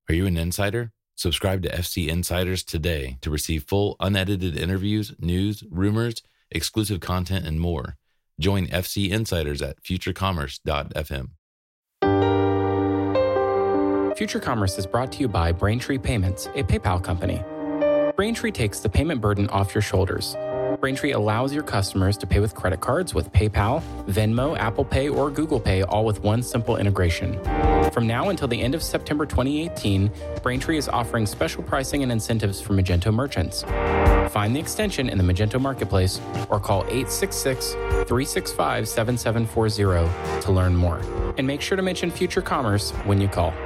Are you an insider? Subscribe to FC Insiders today to receive full, unedited interviews, news, rumors, exclusive content, and more. Join FC Insiders at futurecommerce.fm. Future Commerce is brought to you by Braintree Payments, a PayPal company. Braintree takes the payment burden off your shoulders. Braintree allows your customers to pay with credit cards with PayPal, Venmo, Apple Pay, or Google Pay, all with one simple integration. From now until the end of September 2018, Braintree is offering special pricing and incentives for Magento merchants. Find the extension in the Magento Marketplace or call 866-365-7740 to learn more. And make sure to mention Future Commerce when you call.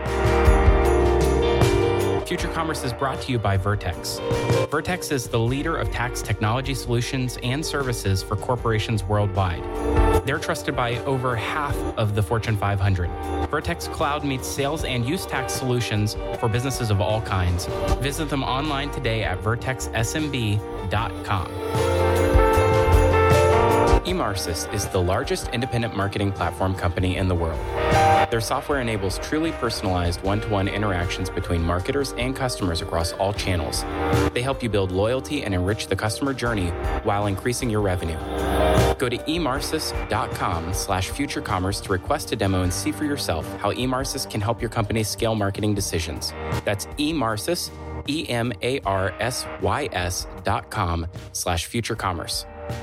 Future Commerce is brought to you by Vertex. Vertex is the leader of tax technology solutions and services for corporations worldwide. They're trusted by over half of the Fortune 500. Vertex Cloud meets sales and use tax solutions for businesses of all kinds. Visit them online today at vertexsmb.com. Emarsys is the largest independent marketing platform company in the world. Their software enables truly personalized one-to-one interactions between marketers and customers across all channels. They help you build loyalty and enrich the customer journey while increasing your revenue. Go to emarsys.com/futurecommerce to request a demo and see for yourself how Emarsys can help your company scale marketing decisions. That's Emarsys, EMARSYS.com/futurecommerce.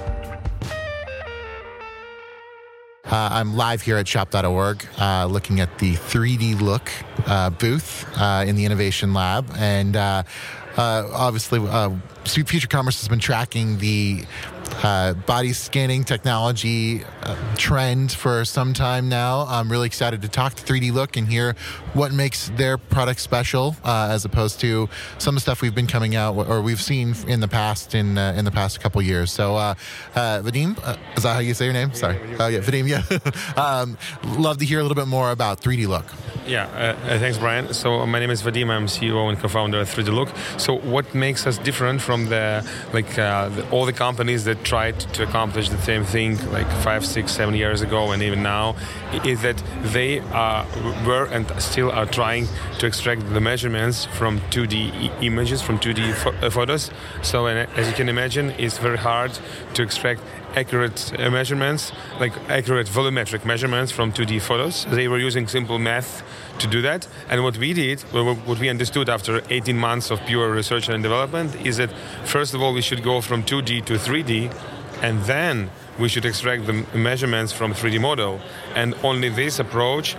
I'm live here at shop.org looking at the 3D Look booth in the Innovation Lab. And obviously, Future Commerce has been tracking the body scanning technology trend for some time now. I'm really excited to talk to 3D Look and hear what makes their product special as opposed to some of the stuff we've been coming out or we've seen in the past in the past couple years. So Vadim, is that how you say your name? Sorry. Vadim, yeah. Love to hear a little bit more about 3D Look. Yeah, thanks, Brian. So my name is Vadim. I'm CEO and co-founder of 3D Look. So what makes us different from all the companies that tried to accomplish the same thing like 5, 6, 7 years ago and even now is that they were and still are trying to extract the measurements from 2D images, from 2D photos. So as you can imagine, it's very hard to extract accurate measurements, like accurate volumetric measurements from 2D photos. They were using simple math to do that. And what we did, what we understood after 18 months of pure research and development is that, first of all, we should go from 2D to 3D, and then we should extract the measurements from 3D model. And only this approach,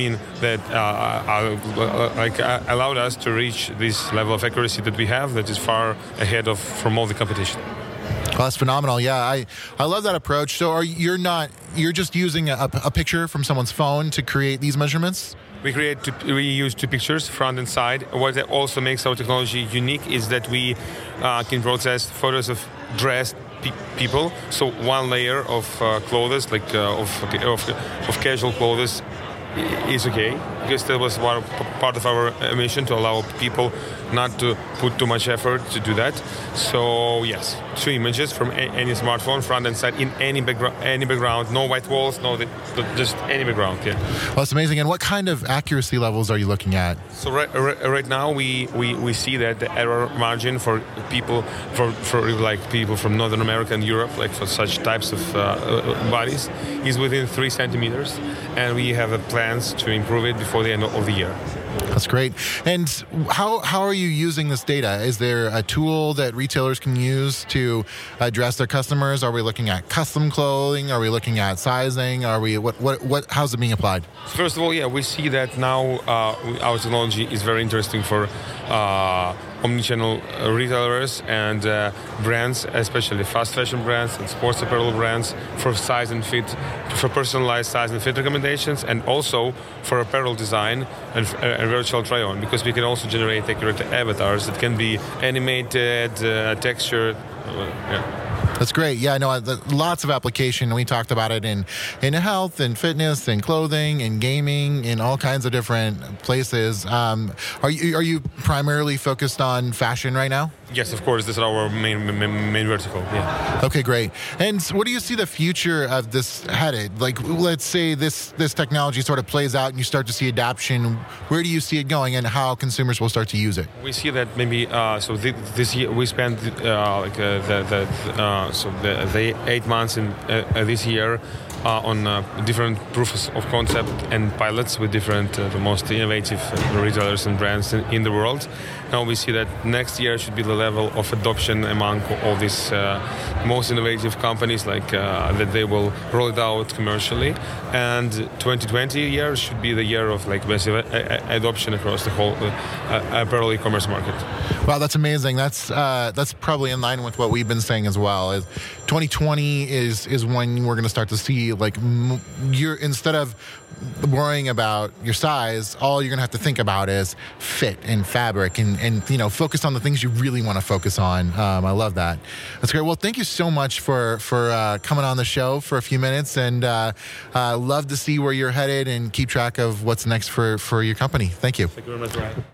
allowed us to reach this level of accuracy that we have that is far ahead from all the competition. Well, that's phenomenal. Yeah, I love that approach. So you're just using a picture from someone's phone to create these measurements? We use two pictures, front and side. What also makes our technology unique is that we can process photos of dressed people. So one layer of clothes, like of casual clothes, is okay, because that was part of our mission to allow people not to put too much effort to do that. So yes, two images from any smartphone, front and side, in any background, no white walls, just any background. Yeah. Well, that's amazing. And what kind of accuracy levels are you looking at? So right now we see that the error margin for people from Northern America and Europe, like for such types of bodies, is within 3 centimeters, and we have plans to improve it before the end of the year. That's great. And how are you using this data? Is there a tool that retailers can use to address their customers? Are we looking at custom clothing? Are we looking at sizing? Are we how's it being applied? First of all, yeah, we see that now our technology is very interesting for omnichannel retailers and brands, especially fast fashion brands and sports apparel brands, for size and fit, for personalized size and fit recommendations, and also for apparel design and virtual try-on, because we can also generate accurate avatars that can be animated, textured. That's great. Yeah, I know lots of application. We talked about it in health and fitness and clothing and gaming in all kinds of different places. Are you primarily focused on fashion right now? Yes, of course. This is our main vertical. Yeah. Okay, great. And what do you see the future of this headed? Like, let's say this technology sort of plays out and you start to see adoption. Where do you see it going, and how consumers will start to use it? We see that maybe this year we spent the 8 months in this year on different proofs of concept and pilots with different the most innovative retailers and brands in the world. Now we see that next year should be the level of adoption among all these most innovative companies, like that they will roll it out commercially. And 2020 year should be the year of like massive adoption across the whole apparel e-commerce market. Wow, that's amazing. That's probably in line with what we've been saying as well. 2020 is when we're going to start to see, like, you're, instead of worrying about your size, all you're going to have to think about is fit and fabric and focus on the things you really want to focus on. I love that. That's great. Well, thank you so much for coming on the show for a few minutes, and love to see where you're headed and keep track of what's next for your company. Thank you. Thank you very much, Ryan.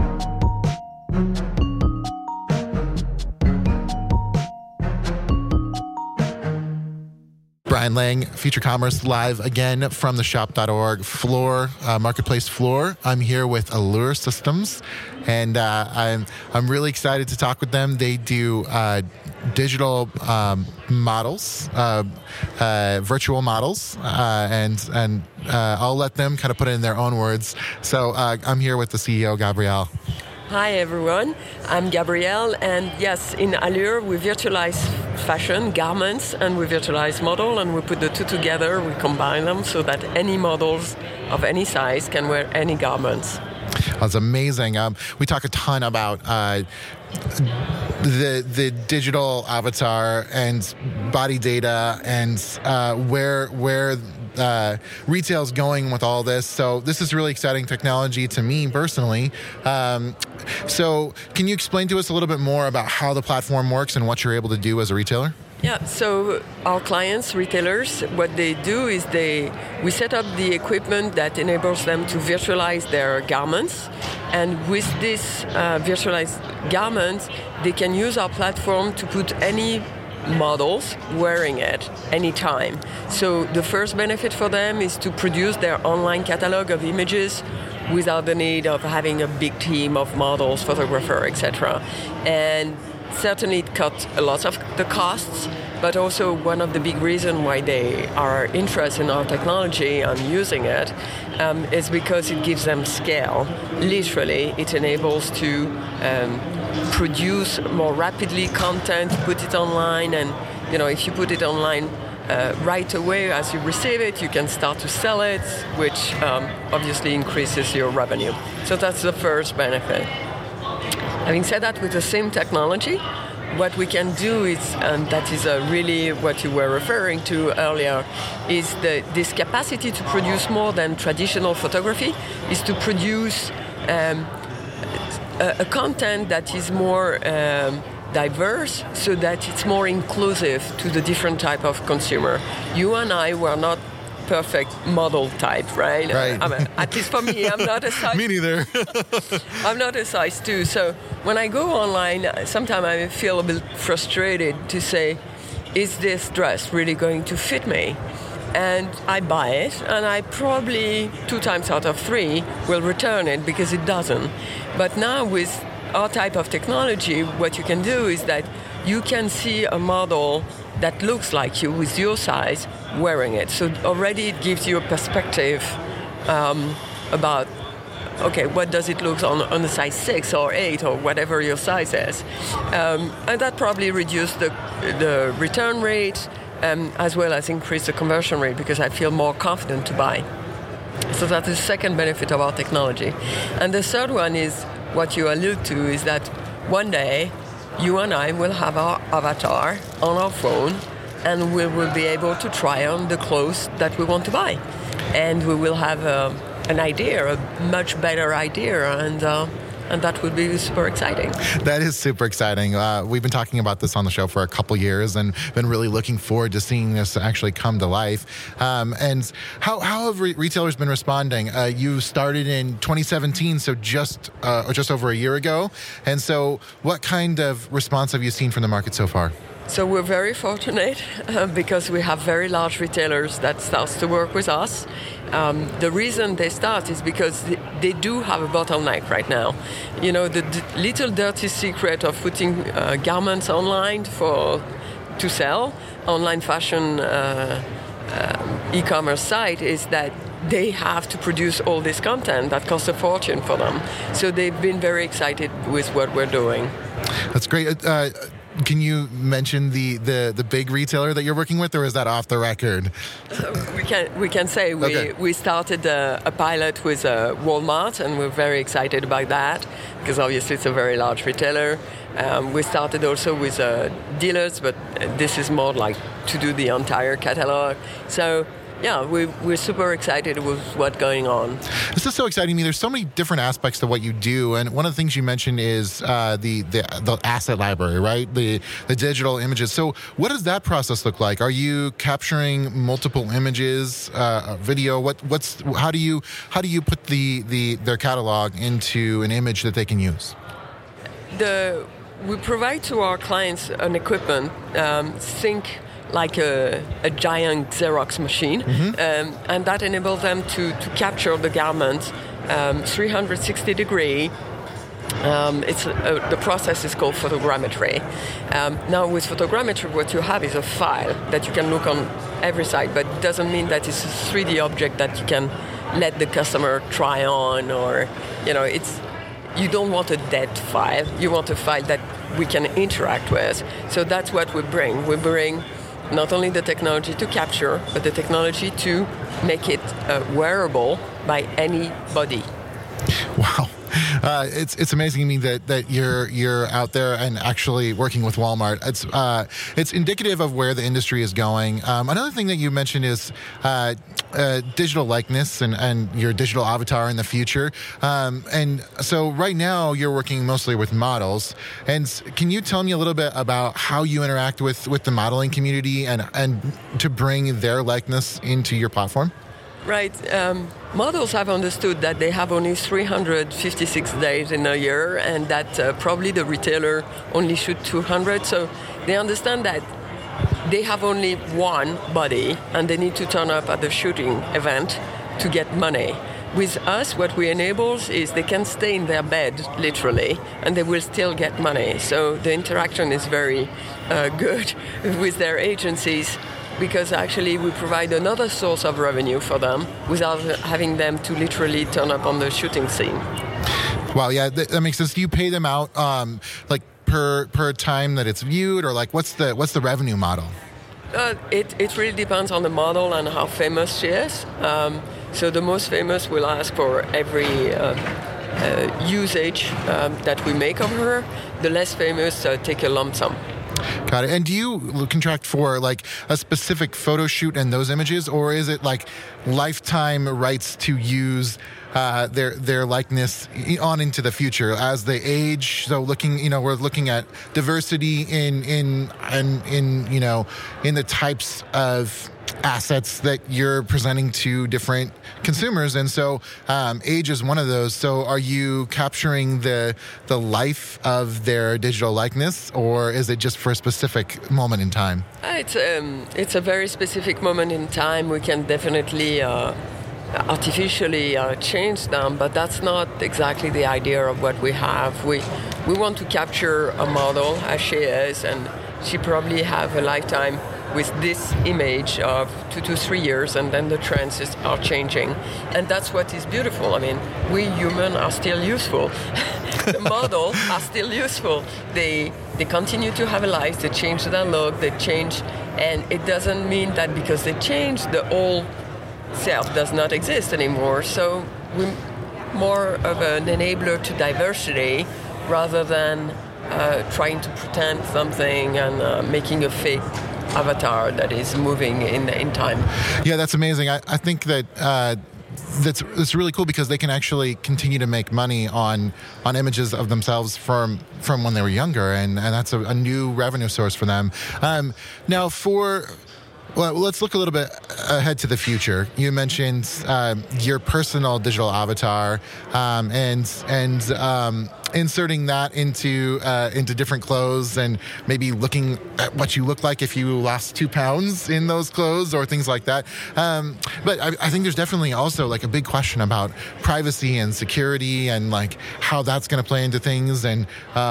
Brian Lang, Future Commerce, live again from the shop.org floor, marketplace floor. I'm here with Allure Systems, and I'm really excited to talk with them. They do digital models, virtual models, and I'll let them kind of put it in their own words. So I'm here with the CEO, Gabrielle. Hi everyone, I'm Gabrielle, and yes, in Allure we virtualize fashion, garments, and we virtualize model, and we put the two together, we combine them so that any models of any size can wear any garments. That's amazing. We talk a ton about the digital avatar and body data and where retail's going with all this. So this is really exciting technology to me personally. So can you explain to us a little bit more about how the platform works and what you're able to do as a retailer? Yeah, so our clients, retailers, what they do is we set up the equipment that enables them to virtualize their garments. And with this virtualized garments, they can use our platform to put any models wearing it anytime. So the first benefit for them is to produce their online catalog of images without the need of having a big team of models, photographer, etc. And certainly it cuts a lot of the costs, but also one of the big reasons why they are interested in our technology and using it is because it gives them scale. Literally, it enables to produce more rapidly content, put it online, and if you put it online right away as you receive it, you can start to sell it, which obviously increases your revenue. So that's the first benefit. Having said that, with the same technology, what we can do is, and that is really what you were referring to earlier, is this capacity to produce more than traditional photography, is to produce a content that is more diverse, so that it's more inclusive to the different type of consumer. You and I were not perfect model type, right? At least for me, I'm not a size. Me neither. I'm not a size 2. So when I go online, sometimes I feel a bit frustrated to say, is this dress really going to fit me? And I buy it, and I probably 2 times out of 3 will return it because it doesn't. But now with our type of technology, what you can do is that you can see a model that looks like you with your size wearing it. So already it gives you a perspective about, okay, what does it look on a size 6 or 8 or whatever your size is. And that probably reduces the return rate as well as increase the conversion rate because I feel more confident to buy. So that's the second benefit of our technology. And the third one is what you allude to, is that one day you and I will have our avatar on our phone, and we will be able to try on the clothes that we want to buy. And we will have an idea, a much better idea, and and that would be super exciting. That is super exciting. We've been talking about this on the show for a couple years and been really looking forward to seeing this actually come to life. And how have retailers been responding? You started in 2017, so just over a year ago. And so what kind of response have you seen from the market so far? So we're very fortunate because we have very large retailers that start to work with us. The reason they start is because they do have a bottleneck right now. You know, the little dirty secret of putting garments online to sell, online fashion e-commerce site, is that they have to produce all this content that costs a fortune for them. So they've been very excited with what we're doing. That's great. Can you mention the big retailer that you're working with, or is that off the record? We can say we started a pilot with Walmart, and we're very excited about that because obviously it's a very large retailer. We started also with dealers, but this is more like to do the entire catalog. So yeah, we're super excited with what's going on. This is so exciting to me. There's so many different aspects to what you do, and one of the things you mentioned is the asset library, right? The digital images. So what does that process look like? Are you capturing multiple images, video? How do you put their catalog into an image that they can use? We provide to our clients an equipment. Think like a giant Xerox machine, and that enables them to capture the garment 360 degree. The process is called photogrammetry. Now with photogrammetry, what you have is a file that you can look on every side, but it doesn't mean that it's a 3D object that you can let the customer try on, or you don't want a dead file. You want a file that we can interact with. So that's what we bring. We bring not only the technology to capture, but the technology to make it wearable by anybody. Wow. It's amazing to me that you're out there and actually working with Walmart. It's indicative of where the industry is going. Another thing that you mentioned is digital likeness and your digital avatar in the future. And so right now you're working mostly with models. And can you tell me a little bit about how you interact with the modeling community and to bring their likeness into your platform? Right. Models have understood that they have only 356 days in a year, and that probably the retailer only shoot 200. So they understand that they have only one body, and they need to turn up at the shooting event to get money. With us, what we enable is they can stay in their bed, literally, and they will still get money. So the interaction is very good with their agencies, because actually we provide another source of revenue for them without having them to literally turn up on the shooting scene. Wow, yeah, that makes sense. Do you pay them out like per time that it's viewed, or like what's the revenue model? It really depends on the model and how famous she is. So the most famous will ask for every usage that we make of her. The less famous take a lump sum. Got it. And do you contract for like a specific photo shoot and those images, or is it like lifetime rights to use their likeness on into the future as they age? So we're looking at diversity in the types of assets that you're presenting to different consumers, and so age is one of those. So are you capturing the life of their digital likeness, or is it just for a specific moment in time? It's a very specific moment in time. We can definitely artificially change them, but that's not exactly the idea of what we have. We want to capture a model as she is, and she probably have a lifetime with this image of 2 to 3 years, and then the trends are changing. And that's what is beautiful. I mean, we humans are still useful. The models are still useful. They continue to have a life, they change their look, they change, and it doesn't mean that because they change, the old self does not exist anymore. So we're more of an enabler to diversity rather than trying to pretend something and making a fake avatar that is moving in time. Yeah, that's amazing. I think that that's really cool because they can actually continue to make money on images of themselves from when they were younger, and that's a new revenue source for them. Now well, let's look a little bit ahead to the future. You mentioned your personal digital avatar and inserting that into different clothes and maybe looking at what you look like if you lost 2 pounds in those clothes or things like that. But I think there's definitely also like a big question about privacy and security and like how that's going to play into things. And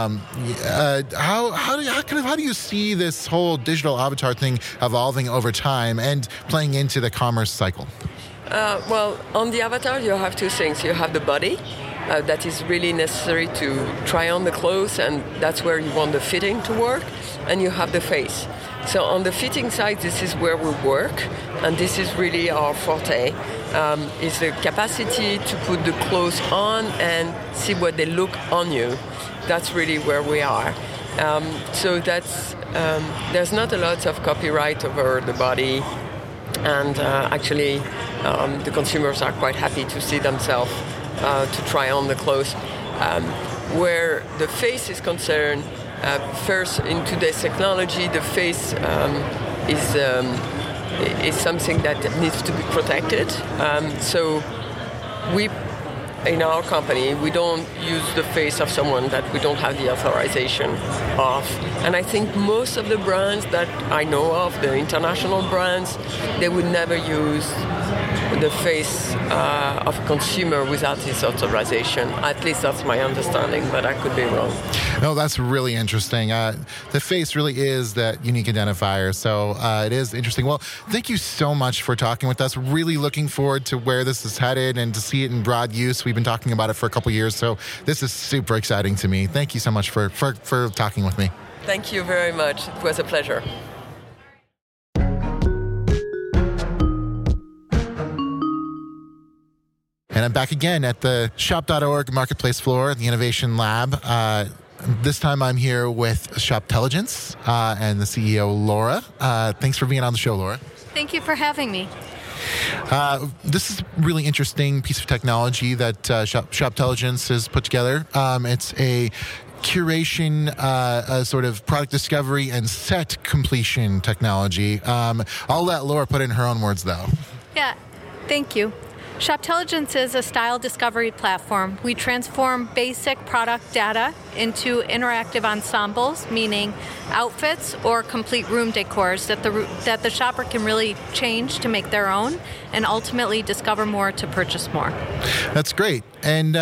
how do you see this whole digital avatar thing evolving over time and playing into the commerce cycle? Well, on the avatar, you have two things. You have the body. That is really necessary to try on the clothes, and that's where you want the fitting to work, and you have the face. So on the fitting side, this is where we work, and this is really our forte, is the capacity to put the clothes on and see what they look on you. That's really where we are. So that's there's not a lot of copyright over the body, and actually the consumers are quite happy to see themselves to try on the clothes. Where the face is concerned, first in today's technology, the face is something that needs to be protected. So we, in our company, we don't use the face of someone that we don't have the authorization of. And I think most of the brands that I know of, the international brands, they would never use the face of a consumer without his authorization. At least that's my understanding, but I could be wrong. No, that's really interesting. The face really is that unique identifier, so it is interesting. Well, thank you so much for talking with us. Really looking forward to where this is headed and to see it in broad use. We've been talking about it for a couple years, so this is super exciting to me. Thank you so much for talking with me. Thank you very much. It was a pleasure. And I'm back again at the Shop.org marketplace floor, the Innovation Lab. This time I'm here with Shoptelligence and the CEO, Laura. Thanks for being on the show, Laura. Thank you for having me. This is a really interesting piece of technology that Shoptelligence has put together. It's a curation, a sort of product discovery and set completion technology. I'll let Laura put it in her own words, though. Yeah, thank you. Shoptelligence is a style discovery platform. We transform basic product data into interactive ensembles, meaning outfits or complete room decors that the shopper can really change to make their own and ultimately discover more to purchase more. That's great. And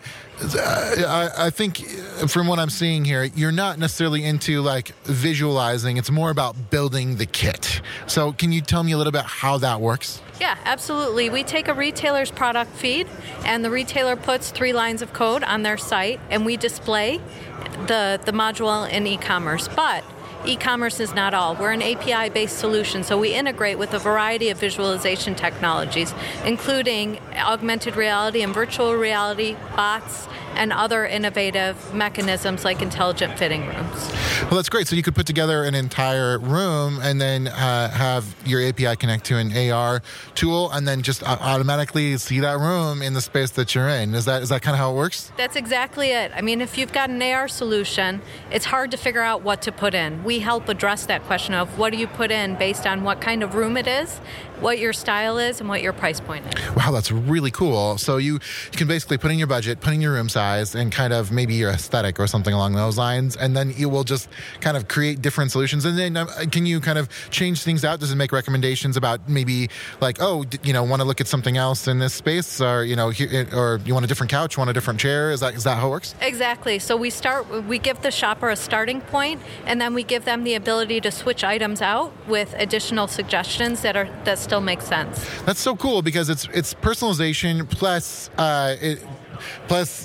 I think from what I'm seeing here, you're not necessarily into like visualizing. It's more about building the kit. So can you tell me a little bit how that works? Yeah, absolutely. We take a retailer's product feed, and the retailer puts 3 lines of code on their site, and we display the module in e-commerce. But e-commerce is not all. We're an API-based solution, so we integrate with a variety of visualization technologies, including augmented reality and virtual reality, bots, and other innovative mechanisms like intelligent fitting rooms. Well, that's great. So you could put together an entire room and then have your API connect to an AR tool and then just automatically see that room in the space that you're in. Is that kind of how it works? That's exactly it. I mean, if you've got an AR solution, it's hard to figure out what to put in. We help address that question of what do you put in based on what kind of room it is, what your style is, and what your price point is. Wow, that's really cool. So you can basically put in your budget, put in your room size, and kind of maybe your aesthetic or something along those lines, and then you will just kind of create different solutions. And then can you kind of change things out? Does it make recommendations about maybe like, want to look at something else in this space, or or you want a different couch, want a different chair? Is that how it works? Exactly. So we give the shopper a starting point, and then we give them the ability to switch items out with additional suggestions that still make sense. That's so cool because it's personalization plus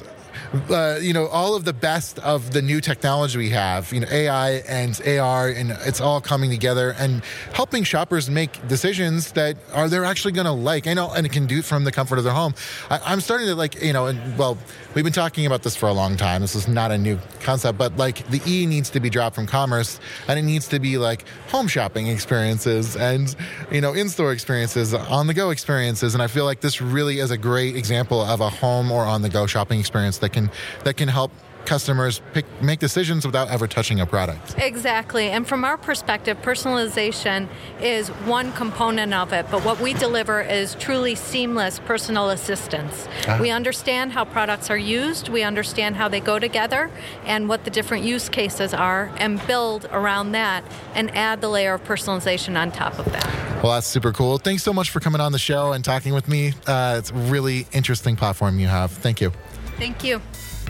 all of the best of the new technology we have, AI and AR, and it's all coming together and helping shoppers make decisions that they're actually going to like. And it can do it from the comfort of their home. I'm starting to we've been talking about this for a long time. This is not a new concept, but the E needs to be dropped from commerce, and it needs to be home shopping experiences and, in-store experiences, on-the-go experiences. And I feel like this really is a great example of a home or on-the-go shopping experience that can help customers make decisions without ever touching a product. Exactly. And from our perspective, personalization is one component of it, but what we deliver is truly seamless personal assistance. We understand how products are used, we understand how they go together, and what the different use cases are, and build around that and add the layer of personalization on top of that. Well, that's super cool. Thanks so much for coming on the show and talking with me. It's a really interesting platform you have. Thank you. Thank you.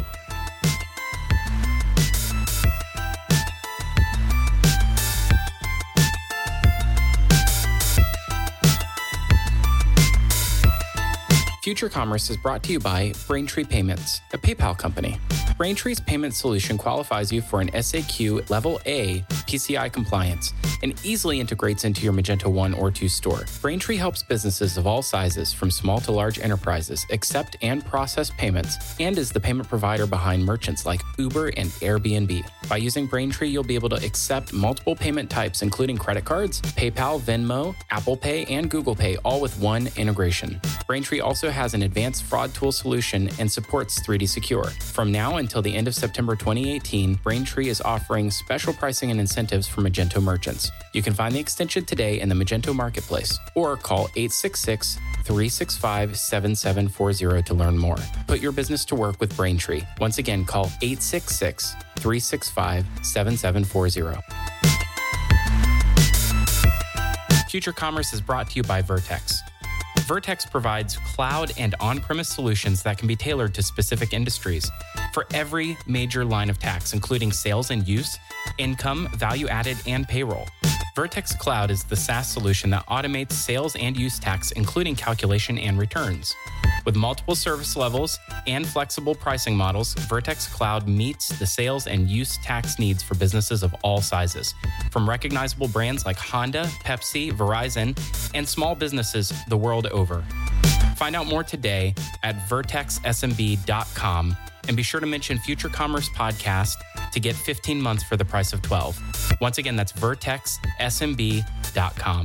Future Commerce is brought to you by Braintree Payments, a PayPal company. Braintree's payment solution qualifies you for an SAQ Level A PCI compliance and easily integrates into your Magento 1 or 2 store. Braintree helps businesses of all sizes, from small to large enterprises, accept and process payments, and is the payment provider behind merchants like Uber and Airbnb. By using Braintree, you'll be able to accept multiple payment types, including credit cards, PayPal, Venmo, Apple Pay, and Google Pay, all with one integration. Braintree also has an advanced fraud tool solution and supports 3D Secure. From now until the end of September 2018, Braintree is offering special pricing and incentives for Magento merchants. You can find the extension today in the Magento Marketplace or call 866-365-7740 to learn more. Put your business to work with Braintree. Once again, call 866-365-7740. Future Commerce is brought to you by Vertex. Vertex provides cloud and on-premise solutions that can be tailored to specific industries for every major line of tax, including sales and use, income, value-added, and payroll. Vertex Cloud is the SaaS solution that automates sales and use tax, including calculation and returns. With multiple service levels and flexible pricing models, Vertex Cloud meets the sales and use tax needs for businesses of all sizes, from recognizable brands like Honda, Pepsi, Verizon, and small businesses the world over. Find out more today at vertexsmb.com, and be sure to mention Future Commerce Podcast to get 15 months for the price of 12. Once again, that's vertexsmb.com.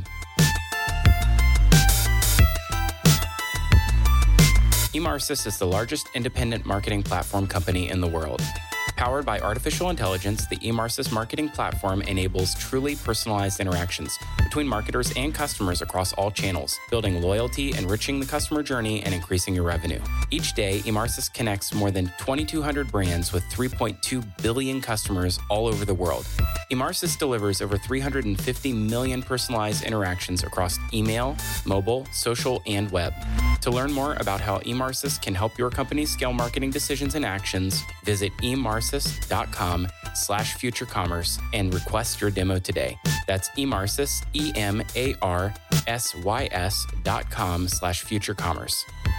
Emarsys is the largest independent marketing platform company in the world. Powered by artificial intelligence, the Emarsys marketing platform enables truly personalized interactions between marketers and customers across all channels, building loyalty, enriching the customer journey, and increasing your revenue. Each day, Emarsys connects more than 2,200 brands with 3.2 billion customers all over the world. Emarsys delivers over 350 million personalized interactions across email, mobile, social, and web. To learn more about how Emarsys can help your company scale marketing decisions and actions, visit emarsys.com/futurecommerce and request your demo today. That's Emarsys, EMARSYS.com/futurecommerce.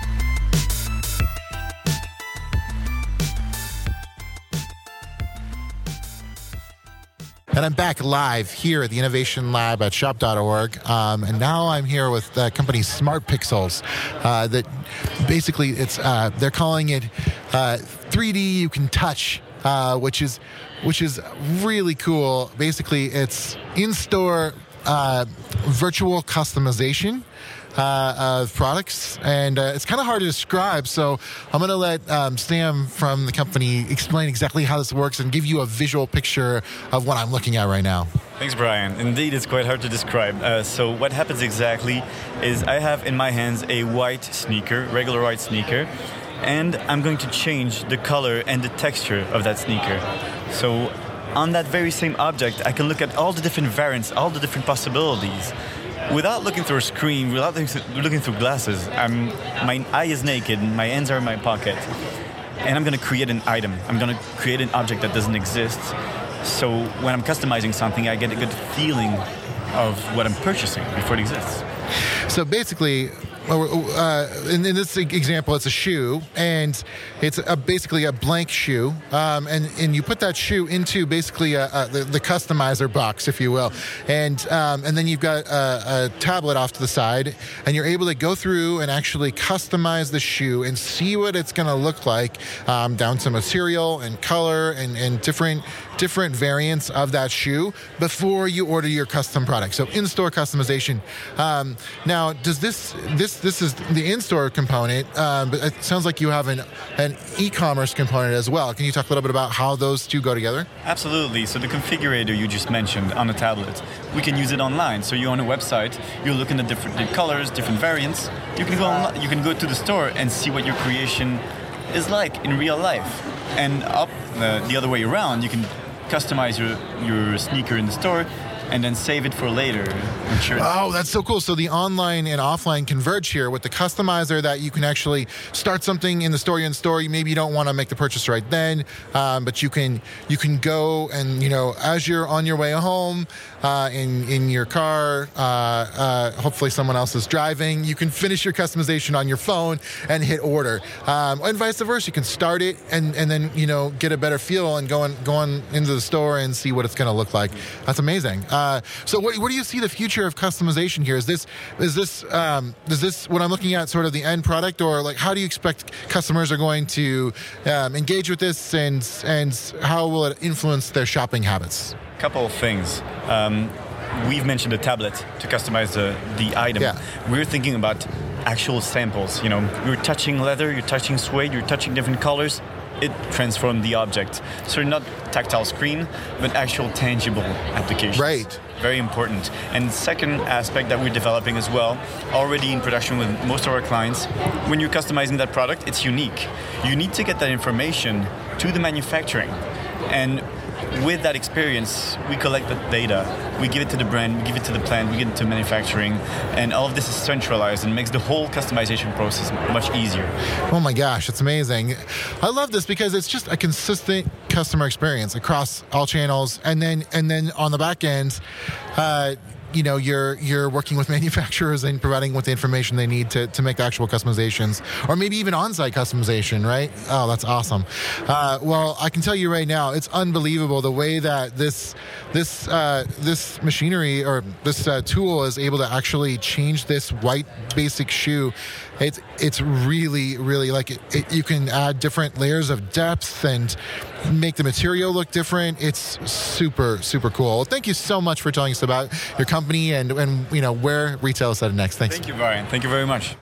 And I'm back live here at the Innovation Lab at shop.org. And now I'm here with the company Smart Pixels. That basically they're calling it 3D you can touch, which is really cool. Basically, it's in-store virtual customization of products, and it's kind of hard to describe, so I'm going to let Sam from the company explain exactly how this works and give you a visual picture of what I'm looking at right now. Thanks, Brian. Indeed, it's quite hard to describe. So what happens exactly is I have in my hands a white sneaker, regular white sneaker, and I'm going to change the color and the texture of that sneaker. So on that very same object, I can look at all the different variants, all the different possibilities. Without looking through a screen, without looking through glasses, my eye is naked, my hands are in my pocket, and I'm going to create an item. I'm going to create an object that doesn't exist. So when I'm customizing something, I get a good feeling of what I'm purchasing before it exists. So basically, in this example, it's a shoe, and it's basically a blank shoe, and you put that shoe into basically the customizer box, if you will, and then you've got a tablet off to the side, and you're able to go through and actually customize the shoe and see what it's going to look like, down to material and color and different variants of that shoe before you order your custom product. So in-store customization. Now, does this is the in-store component, but it sounds like you have an e-commerce component as well. Can you talk a little bit about how those two go together? Absolutely. So the configurator you just mentioned on a tablet, we can use it online. So you're on a website, you're looking at different colors, different variants. You can go to the store and see what your creation is like in real life. And the other way around, you can customize your sneaker in the store and then save it for later. Sure. Oh, that's so cool. So the online and offline converge here with the customizer, that you can actually start something in the store. Maybe you don't want to make the purchase right then, but you can go and, as you're on your way home in your car, hopefully someone else is driving, you can finish your customization on your phone and hit order. And vice versa. You can start it and then, get a better feel and go on into the store and see what it's going to look like. That's amazing. So what do you see the future of customization here? Is this what I'm looking at, sort of the end product, or like how do you expect customers are going to engage with this, and how will it influence their shopping habits? Couple of things. We've mentioned a tablet to customize the item. Yeah. We're thinking about actual samples. You're touching leather, you're touching suede, you're touching different colors. It transformed the object. So not tactile screen, but actual tangible applications. Right. Very important. And second aspect that we're developing as well, already in production with most of our clients, when you're customizing that product, it's unique. You need to get that information to the manufacturing. And with that experience, we collect the data, we give it to the brand, we give it to the plant, we give it to manufacturing, and all of this is centralized and makes the whole customization process much easier. Oh my gosh, it's amazing. I love this because it's just a consistent customer experience across all channels, and then on the back end, you're working with manufacturers and providing with the information they need to make the actual customizations, or maybe even on-site customization, right? Oh, that's awesome. Well, I can tell you right now, it's unbelievable the way that this machinery, or this tool, is able to actually change this white basic shoe. It's really, really like it. You can add different layers of depth and make the material look different. It's super, super cool. Thank you so much for telling us about your company and where retail is headed next. Thanks. Thank you, Brian. Thank you very much.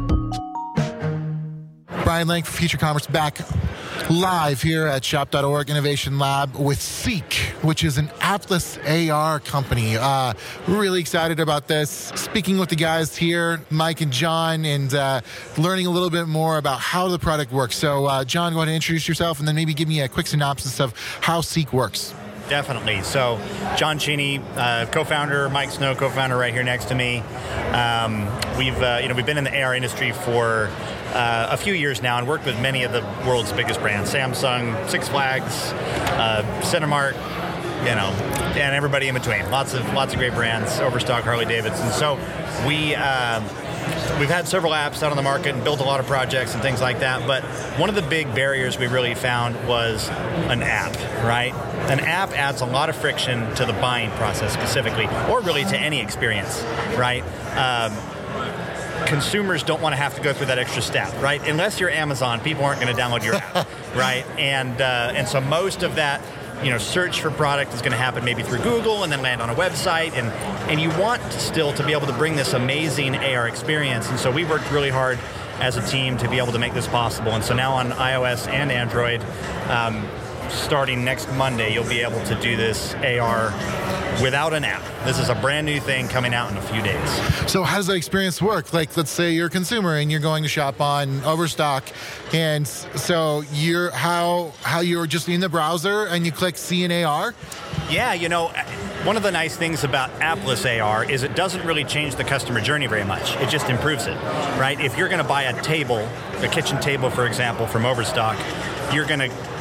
Brian Lang from Future Commerce, back live here at Shop.org Innovation Lab with Seek, which is an Atlas AR company. Really excited about this. Speaking with the guys here, Mike and John, and learning a little bit more about how the product works. So, John, go ahead and introduce yourself, and then maybe give me a quick synopsis of how Seek works. Definitely. So, John Cheney, co-founder, Mike Snow, co-founder, right here next to me. We've been in the AR industry for a few years now and worked with many of the world's biggest brands: Samsung, Six Flags, Cinemark, and everybody in between. Lots of great brands, Overstock, Harley Davidson. So we've had several apps out on the market and built a lot of projects and things like that. But one of the big barriers we really found was an app, right? An app adds a lot of friction to the buying process specifically, or really to any experience, right? Consumers don't want to have to go through that extra step, right? Unless you're Amazon, people aren't going to download your app, right? And so most of that, search for product is going to happen maybe through Google and then land on a website, and you want still to be able to bring this amazing AR experience. And so we worked really hard as a team to be able to make this possible. And so now on iOS and Android, starting next Monday, you'll be able to do this AR without an app. This is a brand new thing coming out in a few days. So how does that experience work? Like, let's say you're a consumer and you're going to shop on Overstock, and so how you're just in the browser and you click see an AR? Yeah, one of the nice things about Atlas AR is it doesn't really change the customer journey very much. It just improves it, right? If you're going to buy a kitchen table, for example, from Overstock, you're going to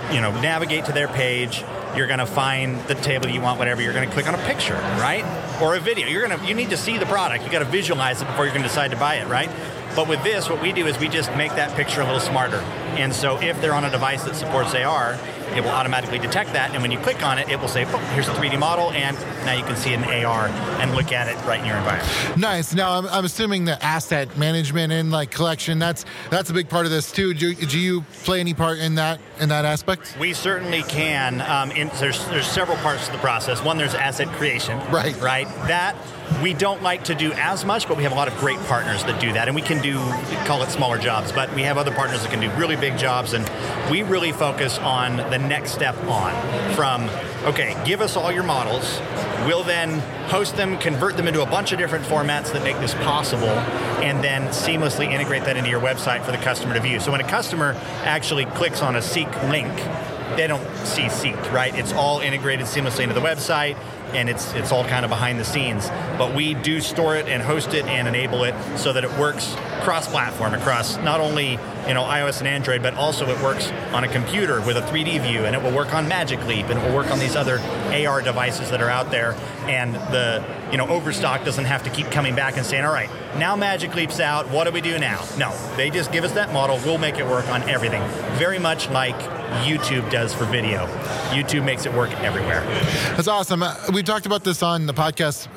navigate to their page. You're going to find the table you want, whatever. You're going to click on a picture, right? Or a video. You need to see the product. You got to visualize it before you're going to decide to buy it, right? But with this, what we do is we just make that picture a little smarter. And so if they're on a device that supports AR, it will automatically detect that. And when you click on it, it will say, oh, here's a 3D model. And now you can see it in AR and look at it right in your environment. Nice. Now, I'm assuming the asset management and collection, that's a big part of this too. Do you play any part in that aspect? We certainly can. There's several parts to the process. One, there's asset creation. Right. That we don't like to do as much, but we have a lot of great partners that do that. And we call it smaller jobs, but we have other partners that can do really big jobs. And we really focus on the next step on from, okay, give us all your models. We'll then host them, convert them into a bunch of different formats that make this possible, and then seamlessly integrate that into your website for the customer to view. So when a customer actually clicks on a Seek link, they don't see Seek, right? It's all integrated seamlessly into the website, and it's all kind of behind the scenes. But we do store it and host it and enable it so that it works cross-platform across not only iOS and Android, but also it works on a computer with a 3D view, and it will work on Magic Leap, and it will work on these other AR devices that are out there. And the Overstock doesn't have to keep coming back and saying, all right, now Magic Leap's out, what do we do now? No, they just give us that model, we'll make it work on everything. Very much like YouTube does for video. YouTube makes it work everywhere. That's awesome. We talked about this on the podcast.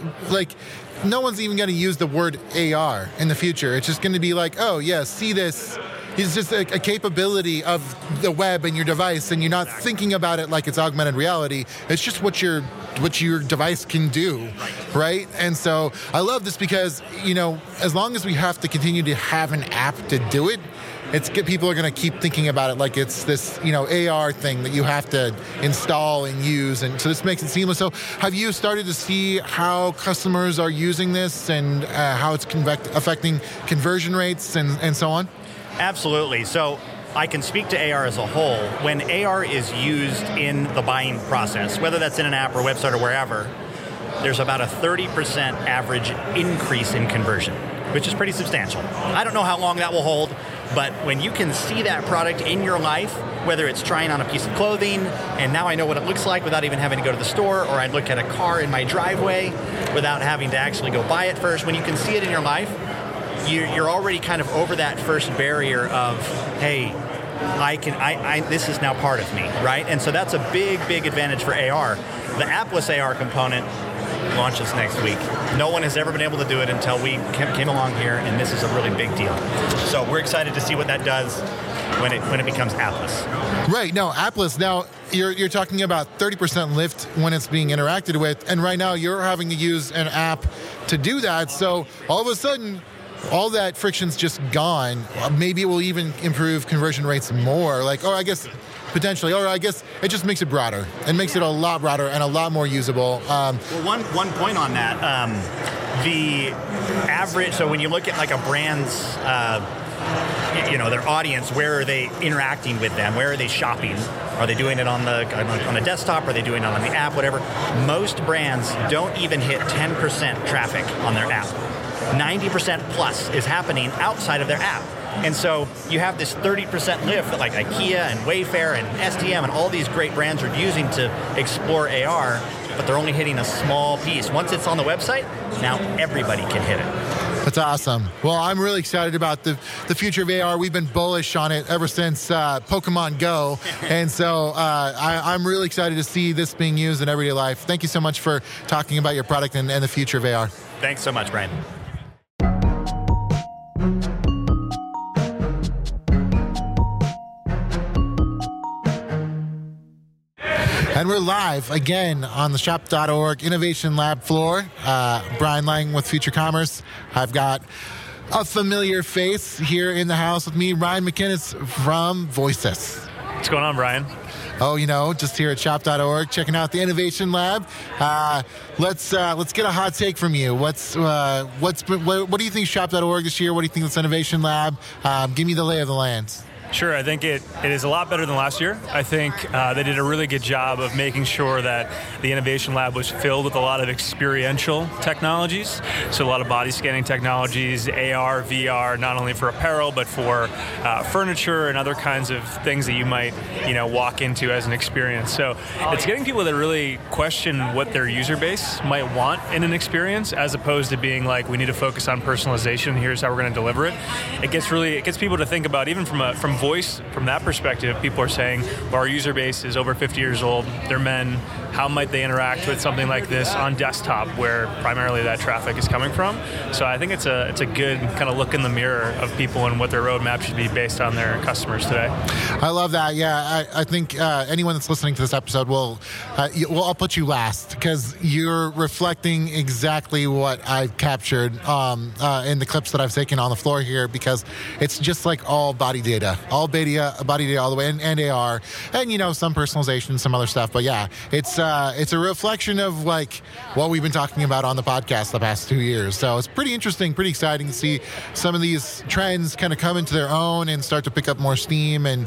No one's even going to use the word AR in the future. It's just going to be like, oh, yeah, see this. It's just a capability of the web and your device, and you're not thinking about it like it's augmented reality. It's just what your device can do, right? And so I love this because, as long as we have to continue to have an app to do it, people are going to keep thinking about it like it's this, AR thing that you have to install and use. And so this makes it seamless. So have you started to see how customers are using this and how it's affecting conversion rates and so on? Absolutely. So I can speak to AR as a whole. When AR is used in the buying process, whether that's in an app or website or wherever, there's about a 30% average increase in conversion, which is pretty substantial. I don't know how long that will hold, but when you can see that product in your life, whether it's trying on a piece of clothing, and now I know what it looks like without even having to go to the store, or I look at a car in my driveway without having to actually go buy it first, when you can see it in your life, you're already kind of over that first barrier of, hey, this is now part of me, right? And so that's a big, big advantage for AR. The appless AR component launches next week. No one has ever been able to do it until we came along here, and this is a really big deal. So we're excited to see what that does when it becomes appless. Right. No, appless. Now, you're talking about 30% lift when it's being interacted with, and right now you're having to use an app to do that. So all of a sudden, all that friction's just gone. Maybe it will even improve conversion rates more. Potentially, or I guess it just makes it broader. It makes it a lot broader and a lot more usable. Well, one point on that, the average. So when you look at like a brand's, their audience, where are they interacting with them? Where are they shopping? Are they doing it on a desktop? Are they doing it on the app? Whatever. Most brands don't even hit 10% traffic on their app. 90% plus is happening outside of their app. And so you have this 30% lift that like IKEA and Wayfair and STM and all these great brands are using to explore AR, but they're only hitting a small piece. Once it's on the website, now everybody can hit it. That's awesome. Well, I'm really excited about the future of AR. We've been bullish on it ever since Pokemon Go. And so I'm really excited to see this being used in everyday life. Thank you so much for talking about your product and the future of AR. Thanks so much, Brian. And we're live again on the shop.org Innovation Lab floor. Brian Lang with Future Commerce. I've got a familiar face here in the house with me, Ryan McInnes from Voices. What's going on, Brian? Oh, just here at shop.org, checking out the Innovation Lab. Let's get a hot take from you. What do you think shop.org this year? What do you think of this Innovation Lab? Give me the lay of the land. Sure, I think it is a lot better than last year. I think they did a really good job of making sure that the Innovation Lab was filled with a lot of experiential technologies. So a lot of body scanning technologies, AR, VR, not only for apparel, but for furniture and other kinds of things that you might, walk into as an experience. So it's getting people to really question what their user base might want in an experience, as opposed to being like, we need to focus on personalization, here's how we're going to deliver it. It gets people to think about, even from voice, from that perspective, people are saying, well, our user base is over 50 years old, they're men, how might they interact with something like this on desktop, where primarily that traffic is coming from? So I think it's a good kind of look in the mirror of people and what their roadmap should be based on their customers today. I love that. Yeah, I think anyone that's listening to this episode I'll put you last, because you're reflecting exactly what I've captured in the clips that I've taken on the floor here, because it's just like all body data all the way, and AR, and some personalization, some other stuff. But yeah, it's a reflection of like what we've been talking about on the podcast the past 2 years. So it's pretty interesting, pretty exciting to see some of these trends kind of come into their own and start to pick up more steam. And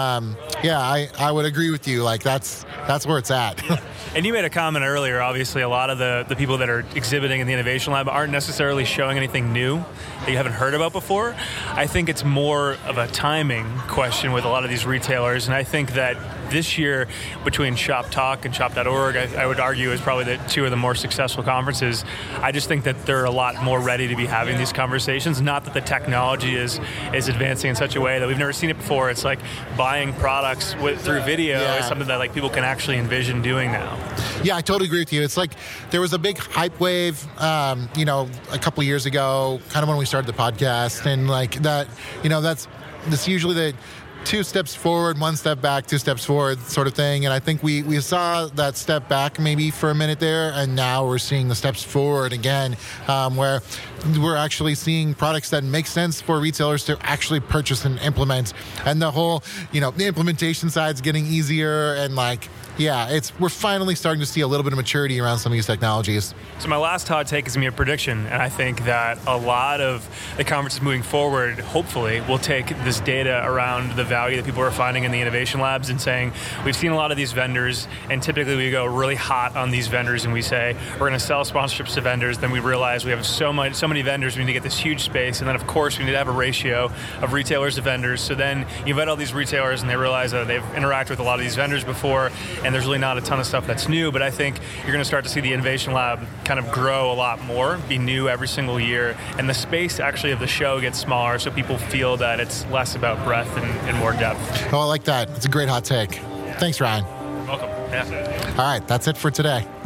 I would agree with you. Like that's where it's at. And you made a comment earlier. Obviously, a lot of the people that are exhibiting in the Innovation Lab aren't necessarily showing anything new that you haven't heard about before. I think it's more of a timing question with a lot of these retailers, and I think that this year, between Shop Talk and Shop.org, I would argue is probably the two of the more successful conferences. I just think that they're a lot more ready to be having these conversations. Not that the technology is advancing in such a way that we've never seen it before. It's like buying products through video is something that like people can actually envision doing now. Yeah, I totally agree with you. It's like there was a big hype wave, a couple years ago, kind of when we started the podcast, and like that, that's usually the 2 steps forward, 1 step back, 2 steps forward sort of thing. And I think we saw that step back maybe for a minute there, and now we're seeing the steps forward again, where we're actually seeing products that make sense for retailers to actually purchase and implement. And the whole, the implementation side's getting easier, and we're finally starting to see a little bit of maturity around some of these technologies. So my last hot take is going to be a prediction, and I think that a lot of the conferences moving forward, hopefully, will take this data around the value that people are finding in the innovation labs and saying, we've seen a lot of these vendors, and typically we go really hot on these vendors and we say, we're going to sell sponsorships to vendors, then we realize we have so many vendors, we need to get this huge space, and then of course we need to have a ratio of retailers to vendors. So then you invite all these retailers and they realize that they've interacted with a lot of these vendors before, and there's really not a ton of stuff that's new, but I think you're going to start to see the Innovation Lab kind of grow a lot more, be new every single year, and the space actually of the show gets smaller, so people feel that it's less about breadth and more depth. Oh, I like that. It's a great hot take. Thanks, Ryan. Welcome. Yeah. All right, that's it for today.